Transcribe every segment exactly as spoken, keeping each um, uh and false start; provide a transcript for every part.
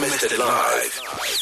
Unlimited Live.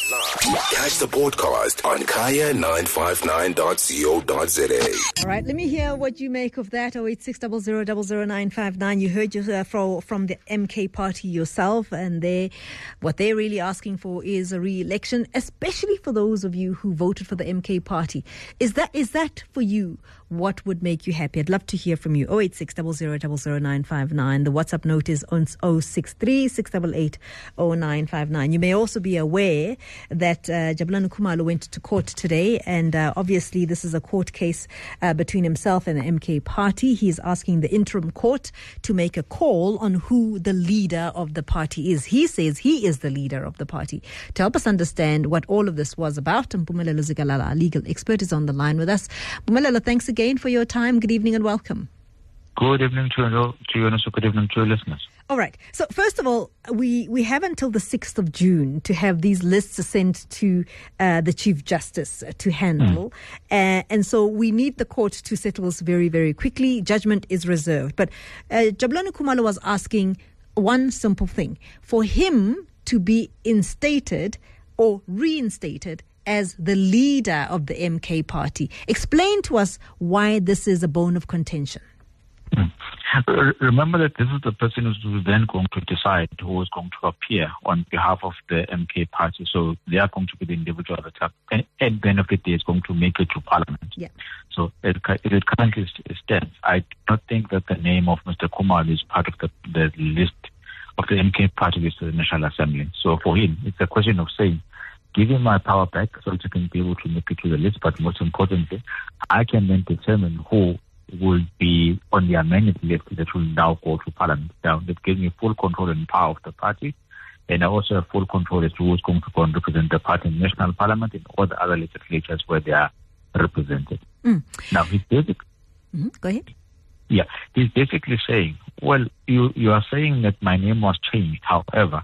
Catch the podcast on kaya nine five nine dot co dot za. All right, let me hear what you make of that. oh eight six zero zero zero zero nine five nine. You heard uh, from, from the M K party yourself, and they, what they're really asking for is a re-election, especially for those of you who voted for the M K party. Is that is that for you? What would make you happy? I'd love to hear from you. oh eight six zero zero zero zero nine five nine. The WhatsApp note is on oh six three, six eight eight, oh nine five nine. You may also be aware that uh, Jabulani Khumalo went to court today, and uh, obviously this is a court case uh, between himself and the M K party. He's asking the interim court to make a call on who the leader of the party is. He says he is the leader of the party. To help us understand what all of this was about, Mpumelelo Zikalala, our legal expert, is on the line with us. Mpumelelo, thanks again for your time. Good evening and welcome. Good evening to you, to you and also good evening to your listeners. All right. So first of all, we, we have until the sixth of June to have these lists sent to uh, the Chief Justice to handle. Mm. Uh, and so we need the court to settle this very, very quickly. Judgment is reserved. But uh, Jabulani Khumalo was asking one simple thing. For him to be instated or reinstated as the leader of the M K party. Explain to us why this is a bone of contention. Mm. Remember that this is the person who's then going to decide who is going to appear on behalf of the M K party. So they are going to be the individual that at the end of the day is going to make it to Parliament. Yeah. So it, it currently stands. I do not think that the name of Mister Khumalo is part of the, the list of the M K party with the National Assembly. So for him, it's a question of saying, give him my power back so that I can be able to make it to the list. But most importantly, I can then determine who will be on the amended list that will now go to Parliament. Now, that gives me full control and power of the party. And I also have full control as to who's going to go and represent the party in National Parliament and all the other legislatures where they are represented. Mm. Now, he's basically... Mm-hmm. Go ahead. Yeah, he's basically saying, well, you, you are saying that my name was changed. However,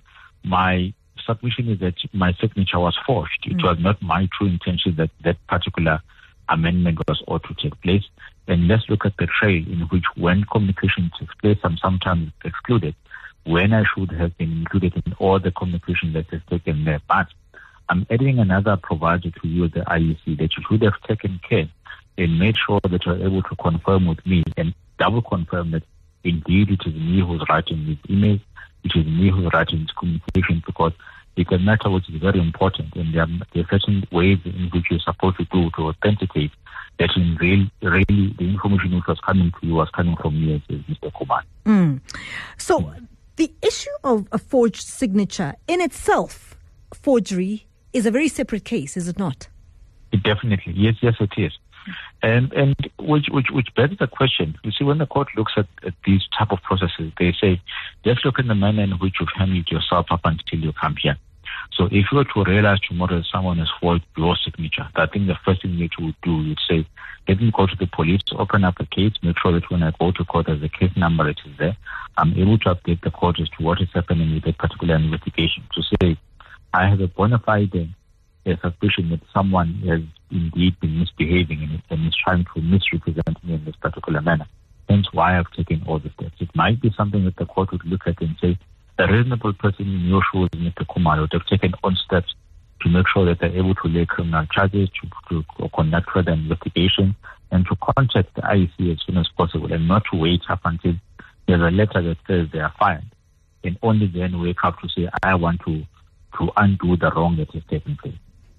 my submission is that my signature was forged. It mm. was not my true intention that that particular amendment was ought to take place. And let's look at the trail in which when communication takes place, I'm sometimes excluded, when I should have been included in all the communication that has taken there. But I'm adding another proviso to you, the I E C, that you should have taken care and made sure that you're able to confirm with me and double confirm that indeed it is me who's writing these emails, it is me who's writing this communication, because it's a matter which is very important, and there are, there are certain ways in which you're supposed to do to authenticate that in real, really the information which was coming to you was coming from me as Mister Khumalo. Mm. So mm. the issue of a forged signature in itself, forgery, is a very separate case, is it not? It definitely, yes, yes, it is. And and which which which begs the question. You see, when the court looks at, at these type of processes, they say, let's look at the manner in which you've handled yourself up until you come here. So if you were to realize tomorrow that someone has forged your signature, I think the first thing that you would do, you'd say, let me go to the police, open up a case, make sure that when I go to court, there's a case number that is there. I'm able to update the court as to what is happening with a particular investigation. To say, I have a bona fide a suspicion that someone has indeed been misbehaving and, and is trying to misrepresent me in this particular manner. Hence why I've taken all the steps. It might be something that the court would look at and say, a reasonable person in your shoes, Mister Khumalo, would have taken on steps to make sure that they're able to lay criminal charges, to, to conduct further investigation, and to contact the I E C as soon as possible, and not to wait up until there's a letter that says they are fired, and only then wake up to say, I want to, to undo the wrong that is taking place.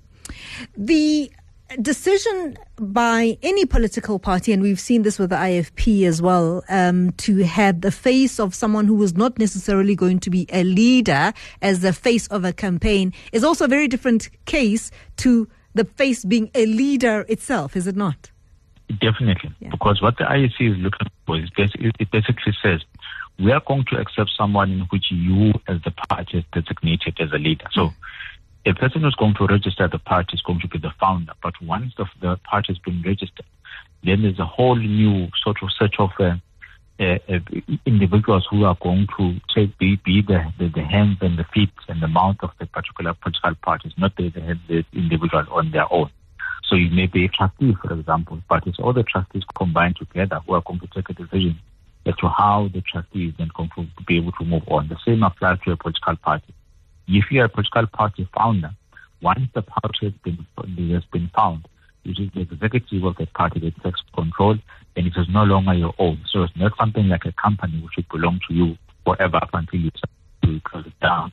The decision by any political party, and we've seen this with the I F P as well, um, to have the face of someone who was not necessarily going to be a leader as the face of a campaign, is also a very different case to the face being a leader itself, is it not? Definitely, yeah. Because what the I E C is looking for is basically, it basically says, we are going to accept someone in which you as the party is designated as a leader. So mm. a person who's going to register the party is going to be the founder. But once the, the party has been registered, then there's a whole new sort of set of uh, uh, uh, individuals who are going to take, be, be the, the, the hands and the feet and the mouth of the particular political parties, not the, the, the individual on their own. So you may be a trustee, for example, but it's all the trustees combined together who are going to take a decision as to how the trustee is then going to be able to move on. The same applies to a political party. if you are a political party founder, once the party has been, has been found, it is the executive of the party that takes control, and it is no longer your own. So it's not something like a company which would belong to you forever up until you close it down.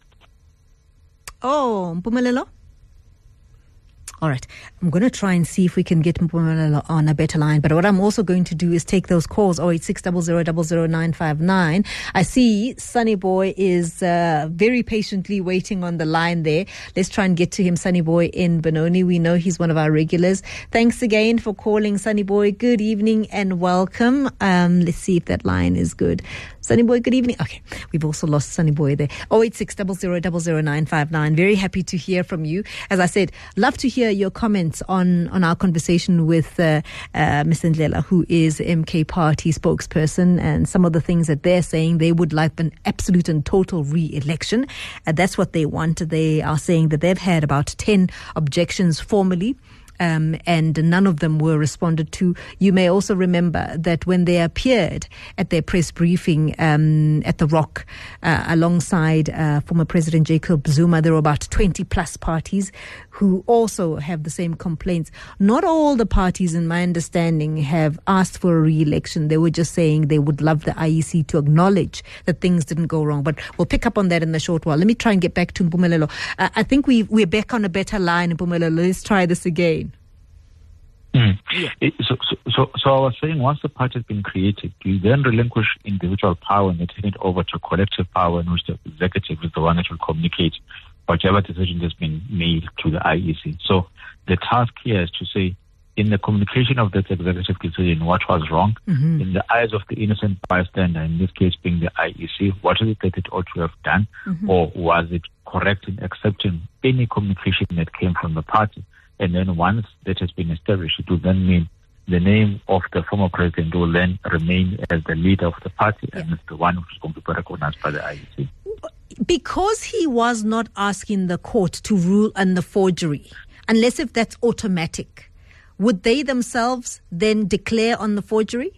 Oh, Mpumelelo? All right. I'm going to try and see if we can get Mpumelelo on a better line. But what I'm also going to do is take those calls, oh eight six zero zero zero zero nine five nine. I see Sunny Boy is uh, very patiently waiting on the line there. Let's try and get to him, Sunny Boy in Benoni. We know he's one of our regulars. Thanks again for calling, Sunny Boy. Good evening and welcome. Um, let's see if that line is good. Sunny Boy, good evening. Okay, we've also lost Sunny Boy there. oh eight six zero zero zero zero nine five nine. Very happy to hear from you. As I said, love to hear your comments on, on our conversation with uh, uh, Mister Ndlela, who is M K Party spokesperson, and some of the things that they're saying. They would like an absolute and total re-election. Uh, that's what they want. They are saying that they've had about ten objections formally. Um, and none of them were responded to. You may also remember that when they appeared at their press briefing um, at the Rock uh, alongside uh, former President Jacob Zuma, there were about twenty plus parties who also have the same complaints. Not all the parties, in my understanding, have asked for a re-election. They were just saying they would love the I E C to acknowledge that things didn't go wrong. But we'll pick up on that in the short while. Let me try and get back to Mpumelelo. Uh, I think we, we're back on a better line, Mpumelelo. Let's try this again. Mm. Yeah. It, so, so, so, so I was saying, once the party has been created, you then relinquish individual power and you turn it over to collective power, in which the executive is the one that will communicate whatever decision has been made to the I E C. So the task here is to say, in the communication of that executive decision, what was wrong, mm-hmm. in the eyes of the innocent bystander, in this case being the I E C, what is it that it ought to have done, mm-hmm. or was it correct in accepting any communication that came from the party? And then once that has been established, it will then mean the name of the former president will then remain as the leader of the party, yeah. and it's the one who is going to be recognized by the I E C. Because he was not asking the court to rule on the forgery, unless if that's automatic, would they themselves then declare on the forgery?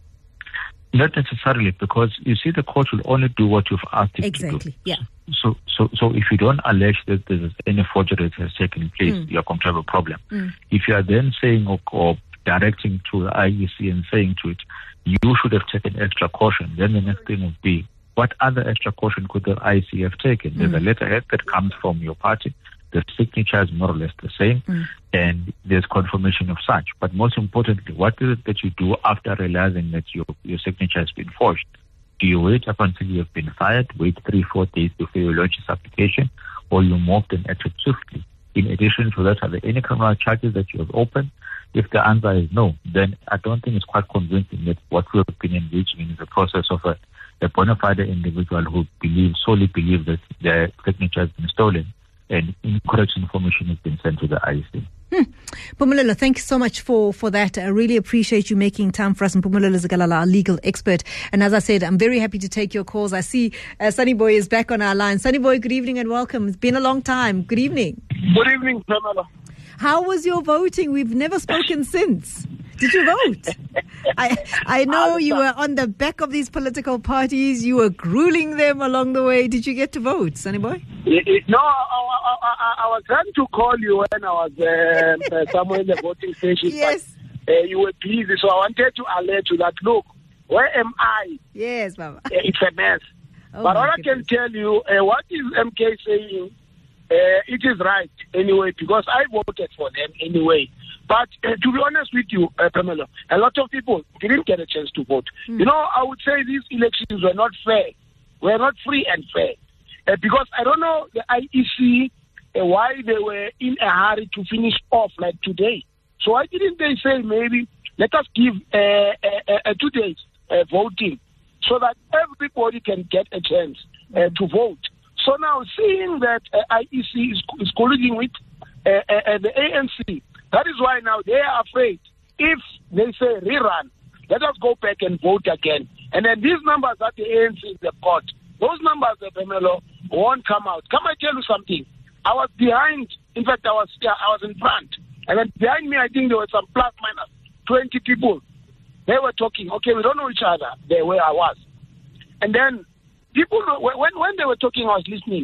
Not necessarily, because you see, the court will only do what you've asked it exactly. to do. Yeah. So, so, so if you don't allege that there is any forgery that has taken place, mm. you're going to have a problem. Mm. If you are then saying or, or directing to the I E C and saying to it, you should have taken extra caution, then the next thing would be, what other extra caution could the I E C have taken? Mm. There's a letterhead that comes from your party. The signature is more or less the same, mm. and there's confirmation of such. But most importantly, what is it that you do after realizing that your, your signature has been forged? Do you wait up until you have been fired, wait three, four days before you launch this application, or you moved and acted swiftly? In addition to that, are there any criminal charges that you have opened? If the answer is no, then I don't think it's quite convincing that what we have been engaging in is a process of a, a bona fide individual who believes, solely believes that their signature has been stolen and incorrect information has been sent to the I E C. Hmm. Mpumelelo, thank you so much for, for that. I really appreciate you making time for us. Mpumelelo Zikalala, our legal expert. And as I said, I'm very happy to take your calls. I see uh, Sunny Boy is back on our line. Sunny Boy, good evening and welcome. It's been a long time. Good evening. Good evening, Pamela. How was your voting? We've never spoken since. Did you vote? I I know you were on the back of these political parties. You were grueling them along the way. Did you get to vote, Sunny Boy? No, I, I, I, I was trying to call you when I was uh, uh, somewhere in the voting station. Yes. But, uh, you were busy, so I wanted to alert you that, look, where am I? Yes, Baba. Uh, it's a mess. Oh, but what goodness. I can tell you, uh, what is M K saying, uh, it is right anyway, because I voted for them anyway. But uh, to be honest with you, uh, Pamela, a lot of people didn't get a chance to vote. Mm. You know, I would say these elections were not fair, were not free and fair. Uh, because I don't know the I E C, uh, why they were in a hurry to finish off like today. So why didn't they say maybe let us give uh, uh, uh, two days uh, voting so that everybody can get a chance uh, to vote? So now seeing that uh, I E C is, is colluding with uh, uh, the A N C, that is why now they are afraid. If they say rerun, let us go back and vote again. And then these numbers that the A N C have got, those numbers, the Pamela, won't come out. Come I tell you something? I was behind. In fact, I was I was in front. And then behind me, I think there were some plus minus twenty people. They were talking. Okay, we don't know each other there where I was. And then people, when, when they were talking, I was listening.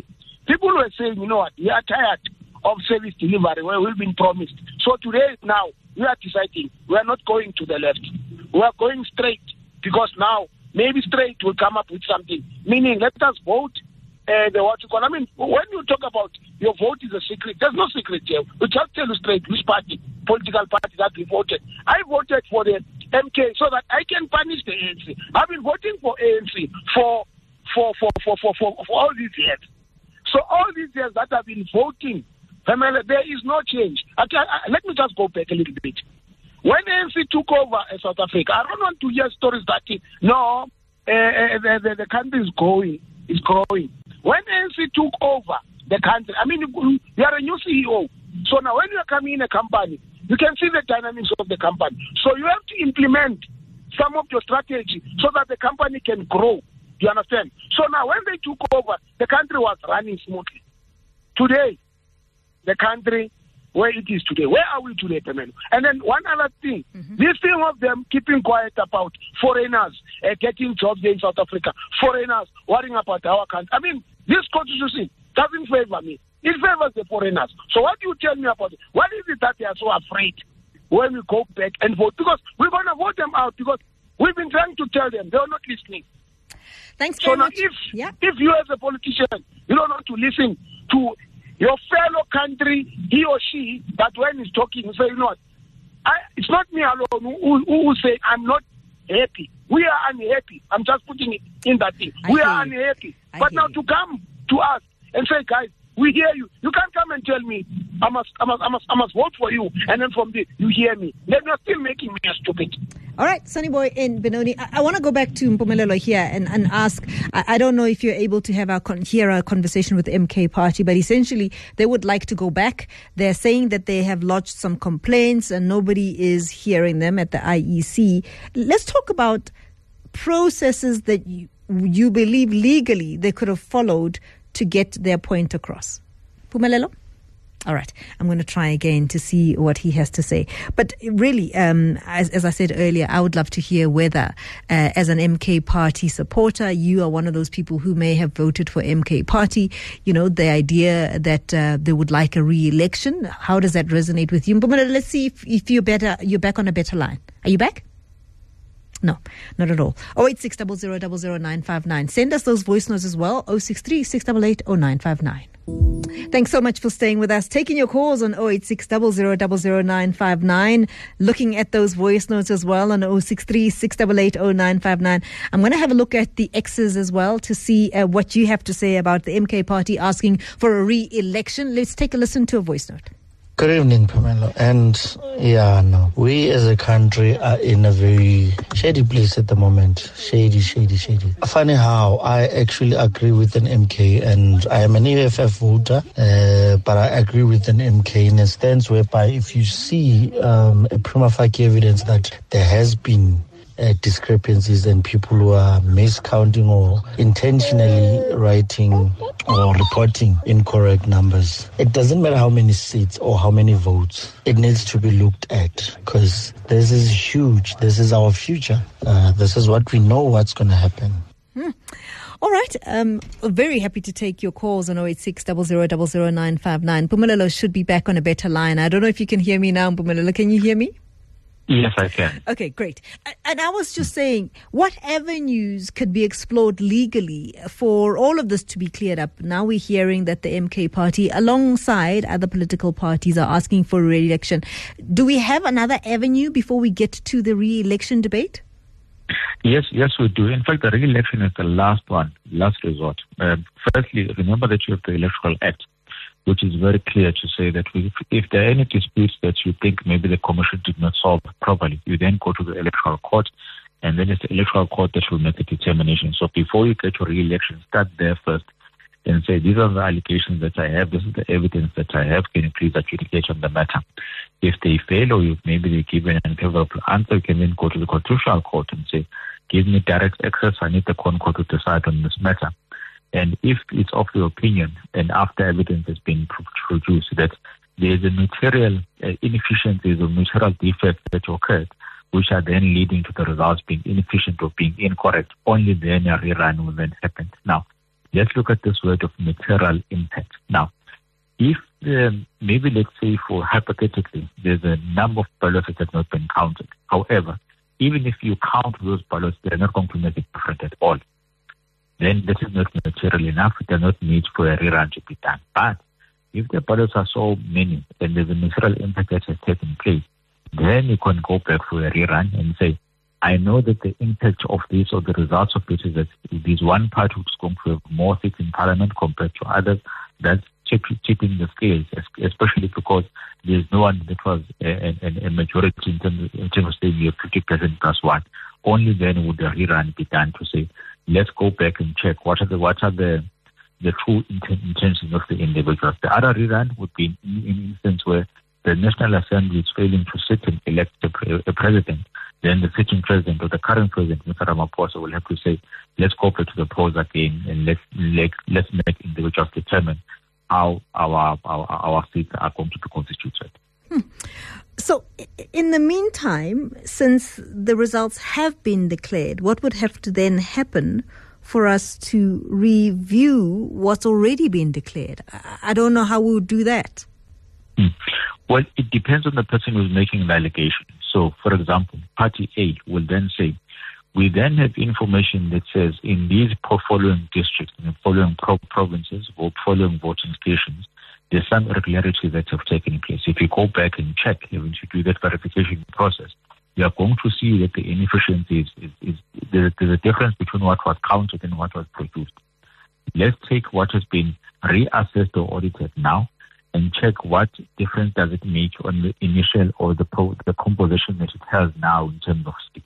people were saying, you know what, we are tired of service delivery where we've been promised. So today, now, we are deciding we are not going to the left. We are going straight because now maybe straight will come up with something. Meaning, let us vote uh, the what you call. I mean, when you talk about your vote is a secret, there's no secret here. We just tell you straight which party, political party that we voted. I voted for the M K so that I can punish the A N C. I've been voting for A N C for for for for for, for, for all these years. So all these years that I've been voting, there is no change. Okay, let me just go back a little bit. When A N C took over uh, South Africa, I don't want to hear stories that no, uh, the, the, the country is growing, is growing. When A N C took over the country, I mean, you are a new C E O. So now when you are coming in a company, you can see the dynamics of the company. So you have to implement some of your strategy so that the company can grow. You understand? So now when they took over, the country was running smoothly. Today, the country where it is today. Where are we today, Pamela? And then one other thing, mm-hmm. this thing of them keeping quiet about foreigners uh, getting jobs in South Africa, foreigners worrying about our country. I mean, this constitution doesn't favor me. It favors the foreigners. So what do you tell me about it? What is it that they are so afraid when we go back and vote? Because we're going to vote them out because we've been trying to tell them. They're not listening. Thanks so very now much. If, yeah. if you as a politician, you don't want to listen to your fellow country, he or she, that when he's talking, you say, you know what, I, it's not me alone who, who, who say I'm not happy. We are unhappy. I'm just putting it in that thing. I we are you. unhappy. I But now you. to come to us and say, guys, we hear you. You can't come and tell me I must, I must, I must, I must vote for you, and then from there you hear me. Then you're still making me a stupid. All right, Sunny Boy in Benoni. I, I want to go back to Mpumelelo here and, and ask, I, I don't know if you're able to have our con- hear a conversation with the M K party, but essentially they would like to go back. They're saying that they have lodged some complaints and nobody is hearing them at the I E C. Let's talk about processes that you, you believe legally they could have followed to get their point across. Mpumelelo? All right, I'm going to try again to see what he has to say. But really, um, as, as I said earlier, I would love to hear whether, uh, as an M K party supporter, you are one of those people who may have voted for M K party. You know, the idea that uh, they would like a re-election. How does that resonate with you? But let's see if, if you're better. You're back on a better line. Are you back? No, not at all. oh eight six zero zero zero zero nine five nine. Send us those voice notes as well. oh six three, six eight eight, oh nine five nine. Thanks so much for staying with us. Taking your calls on oh eight six zero zero zero zero nine five nine. Looking at those voice notes as well on oh six three, six eight eight, oh nine five nine. I'm going to have a look at the X's as well to see uh, what you have to say about the M K party asking for a re-election. Let's take a listen to a voice note. Good evening, Pamela. And yeah, no, we as a country are in a very shady place at the moment. Shady, shady, shady. Funny how I actually agree with an M K, and I am an E F F voter, uh, but I agree with an M K in a stance whereby if you see um, a prima facie evidence that there has been Uh, discrepancies and people who are miscounting or intentionally writing or reporting incorrect numbers. It doesn't matter how many seats or how many votes. It needs to be looked at because this is huge. This is our future. Uh, this is what we know what's going to happen. Hmm. All right. Um, very happy to take your calls on oh eight six zero zero zero zero nine five nine. Mpumelelo should be back on a better line. I don't know if you can hear me now, Mpumelelo. Can you hear me? Yes, I can. Okay, great. And I was just saying, what avenues could be explored legally for all of this to be cleared up? Now we're hearing that the M K party, alongside other political parties, are asking for re-election. Do we have another avenue before we get to the re-election debate? Yes, yes, we do. In fact, the re-election is the last one, last resort. Um, firstly, remember that you have the Electoral Act, which is very clear to say that we, if there are any disputes that you think maybe the commission did not solve properly, you then go to the electoral court, and then it's the electoral court that will make a determination. So before you get your re-election, start there first and say, these are the allegations that I have, this is the evidence that I have, can you please adjudicate on the matter? If they fail or if maybe they give an unfavorable answer, you can then go to the constitutional court and say, give me direct access, I need the Con Court to decide on this matter. And if it's of the opinion, and after evidence has been produced, that there is a material uh, inefficiencies or material defects that occurred, which are then leading to the results being inefficient or being incorrect, only then a rerun will then happen. Now, let's look at this word of material impact. Now, if um, maybe let's say for hypothetically, there's a number of ballots that have not been counted. However, even if you count those ballots, they're not going to make a difference at all. Then this is not material enough. They're not need for a rerun to be done. But if the ballots are so many and there's a material impact that has taken place, then you can go back for a rerun and say, I know that the impact of this or the results of this is that there's one party which is going to have more seats in parliament compared to others. That's tipping the scales, especially because there's no one that was a, a, a majority in terms, in terms of saying you have fifty percent plus one. Only then would the rerun be done to say, let's go back and check what are the what are the the true intentions of the individuals. The other rerun would be in an instance where the National Assembly is failing to sit and elect a, a president. Then the sitting president or the current president, Mister Ramaphosa, will have to say, let's go back to the polls again and let's let, let's make individuals determine how our, our our seats are going to be constituted. Hmm. So, in the meantime, since the results have been declared, what would have to then happen for us to review what's already been declared? I don't know how we would do that. Hmm. Well, it depends on the person who's making the allegation. So, for example, Party A will then say, we then have information that says in these following districts, in the following pro- provinces, or following voting stations, there's some irregularities that have taken place. If you go back and check, even to do that verification process, you are going to see that the inefficiency is, is, is there, there's a difference between what was counted and what was produced. Let's take what has been reassessed or audited now and check what difference does it make on the initial or the pro- the composition that it has now in terms of seats.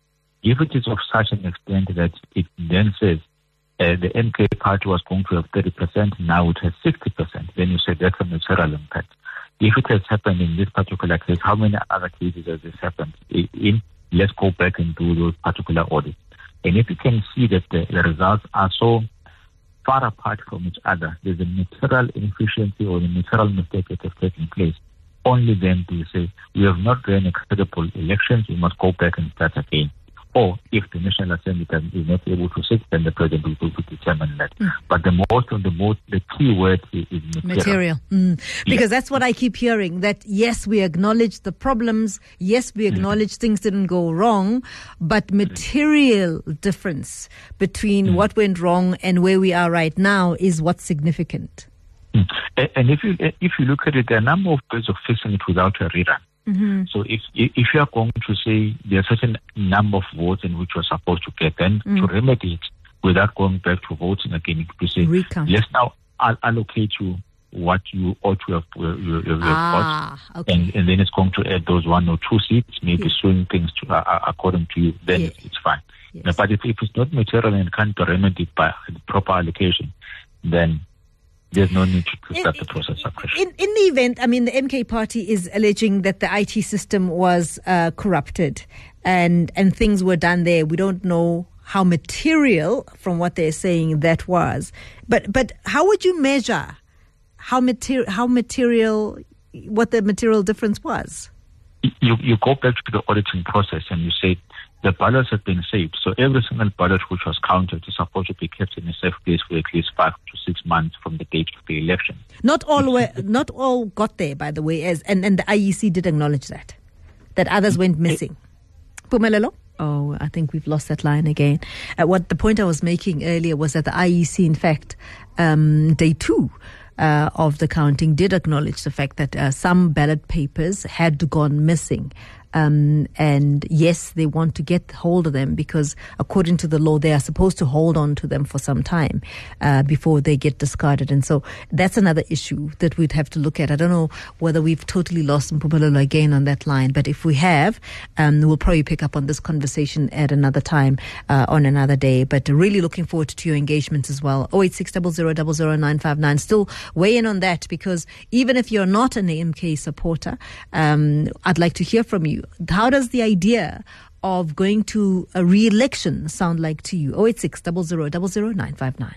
If it is of such an extent that it then says uh, the M K party was going to have thirty percent, now it has sixty percent, then you say that's a material impact. If it has happened in this particular case, how many other cases has this happened in? Let's go back and do those particular audits. And if you can see that the, the results are so far apart from each other, there's a material inefficiency or a material mistake that has taken place, only then do you say, we have not run credible elections, we must go back and start again. Or if the National Assembly is not able to sit, then the president will be to determine that. Mm. But the most of the most, the key word is, is material. Material. Mm. Because yes. That's what I keep hearing, that yes, we acknowledge the problems, yes, we acknowledge mm. things didn't go wrong, but material mm. difference between mm. what went wrong and where we are right now is what's significant. Mm. And if you if you look at it, there are a number of ways of fixing it without a rerun. Mm-hmm. So if if you are going to say there are a certain number of votes in which you are supposed to get, then mm. to remedy it without going back to voting again, to say, Recount. let's now I'll allocate you what you ought to have, uh, you, you ah, got, okay. and, and then it's going to add those one or two seats, maybe yes. swing things to, uh, according to you, then yes. it's, it's fine. Yes. Now, but if, if it's not material and can't be remedied by proper allocation, then there's no need to start the process afresh. In, in the event, I mean, the M K party is alleging that the I T system was uh, corrupted and, and things were done there. We don't know how material, from what they're saying, that was. But but how would you measure how material, how material, what the material difference was? You, you go back to the auditing process and you say, the ballots have been saved. So every single ballot which was counted is supposed to be kept in a safe place for at least five to six months from the date of the election. Not all were, not all got there, by the way, as and, and the I E C did acknowledge that, that others went missing. Pumelelo? Oh, I think we've lost that line again. Uh, what the point I was making earlier was that the I E C, in fact, um, day two uh, of the counting did acknowledge the fact that uh, some ballot papers had gone missing. Um, and yes, they want to get hold of them because according to the law, they are supposed to hold on to them for some time uh, before they get discarded. And so that's another issue that we'd have to look at. I don't know whether we've totally lost Mpumelelo again on that line, but if we have, um, we'll probably pick up on this conversation at another time, uh, on another day. But really looking forward to your engagements as well. oh eight six zero zero zero zero nine five nine. Still weigh in on that because even if you're not an A M K supporter, um, I'd like to hear from you. How does the idea of going to a re-election sound like to you? oh eight six zero zero zero zero nine five nine.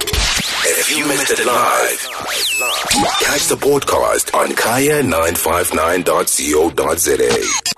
If you missed it live, catch the podcast on kaya nine five nine dot co dot za.